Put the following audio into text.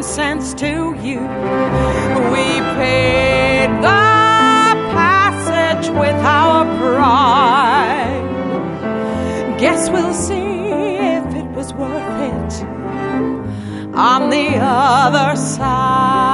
cents to you. We paid the passage with our pride. Guess we'll see if it was worth it on the other side.